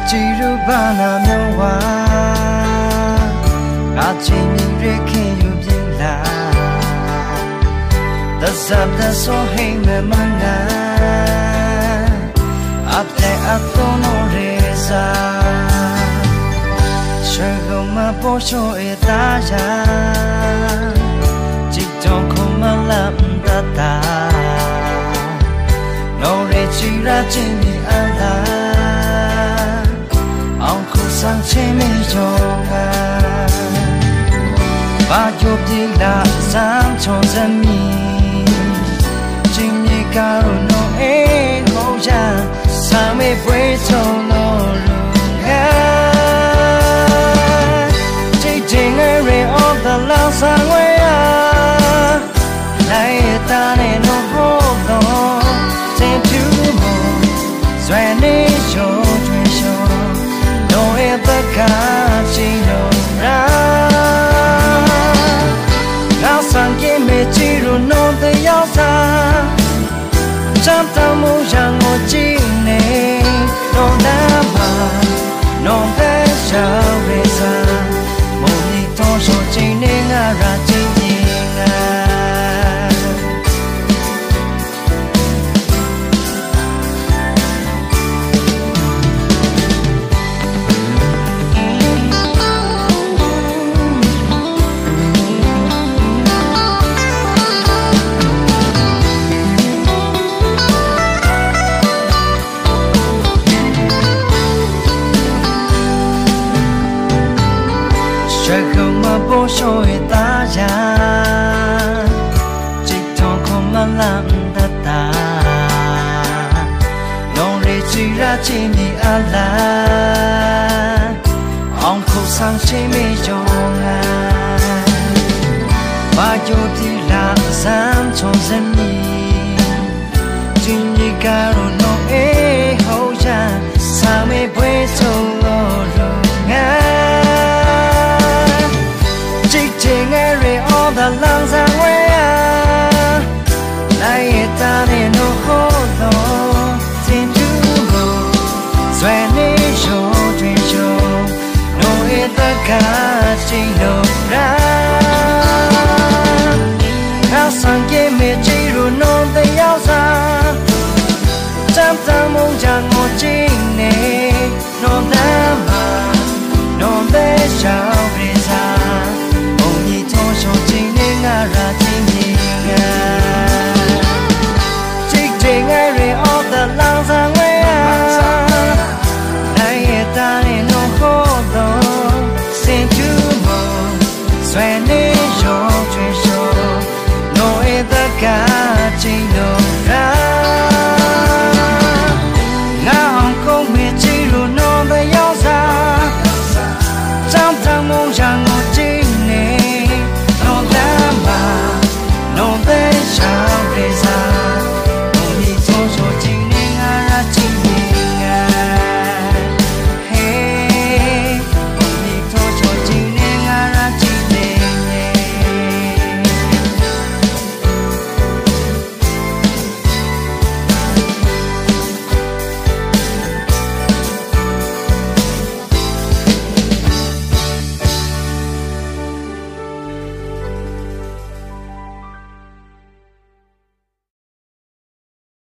chiru bana myowa achini rekhin yubila dasabda so hey me manga apte atono reza shagoma posho etaya jikton khoma lam data no re chira chini ala sang trên mây trôi và chụp đi là sáng cho dân mình chim đi cao nó ế hậu ra sáng mây với trâu nó lùng ga chỉ trên người rê ôm ta lao sang ngoài à lại ta nên nó hốt đó trên thứ mồ xoay đi cho chuyện cho tất cả chỉ đâu ra lao sang kia mê chỉ rồi nôn tới gió xa trăm ta muốn rằng một chi này nôn đã mà nôn bé trở về xa một đi thôi rồi chỉ nên ra chỉ nhìn không mà bố sôi ta ra chỉ thong không mà làm ta ta non để chỉ ra chỉ đi ala ông không sang chỉ mê cho ngài và cho thì là dám cho dân đi chỉ đi cả rồi nó ế hậu ra sao mê quê sâu lo rồi ngài ta lang ra ngoài à lại ta nên nó khó đó xin chú hồ xoay đi cho chuyện cho nói tất cả chỉ đâu ra áo sang kia mẹ chỉ rồi non tay áo xa trăm ta mong chẳng một chi